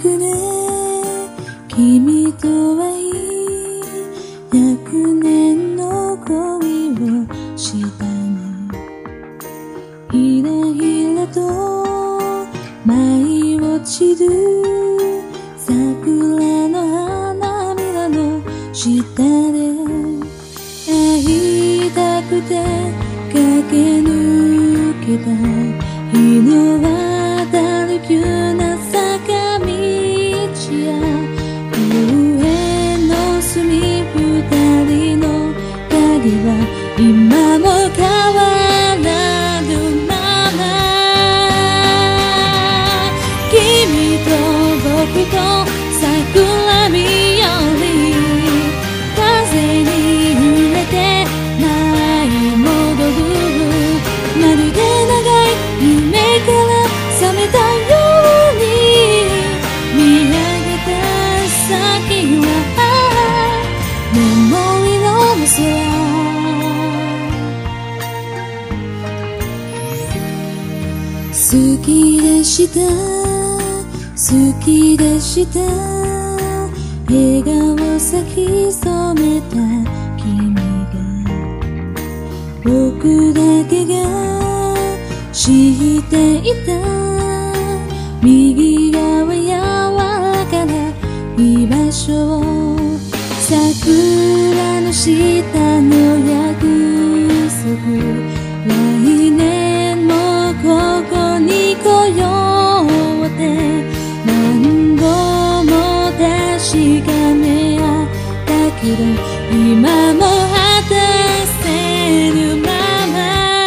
くね君とはい100年の恋をしたね。ひらひらと舞い落ちる桜の花びらの下で会いたくて駆け抜けた日の渡る急な坂道や上の隅二人の影は今も変わらぬまま。君と僕と桜見より風に揺れて舞い戻る。まるで長い夢から覚めたように見上げた先は桃色の空。好きでした好きでした笑顔咲き染めた君が僕だけが知っていた右側柔らかな居場所を桜の下の約束。来年もここに来ようって何度も確かめ合ったけど今も果たせぬまま。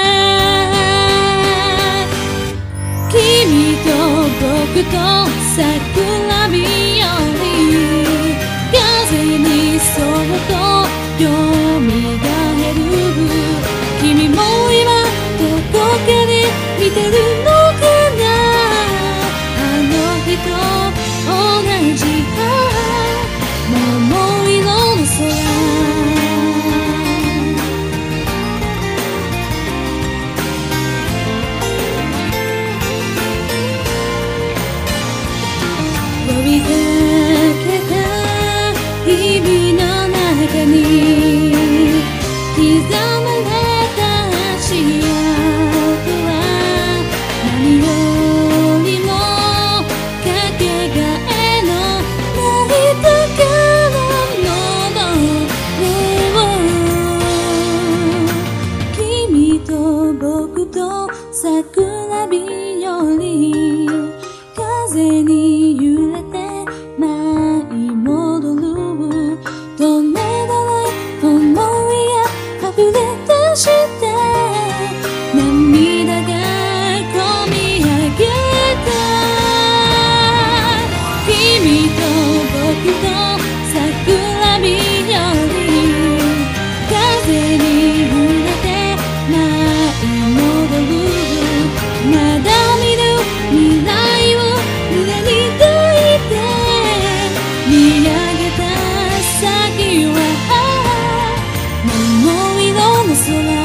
君と僕と桜見より風にそっと蘇る。君も今どこかで見てるのかなあの日と同じ桃色の空。呼びかけた日々の中に刻まれた足跡は何よりもかけがえのない宝物。君と僕と桜日より風に揺れて舞い戻る。止めらない想いが溢れ出して涙がこみ上げた。君と僕と桜日より風に揺れて舞い戻る。まだ見ぬ未来を胸に抱いて見上げた先は桃色の空。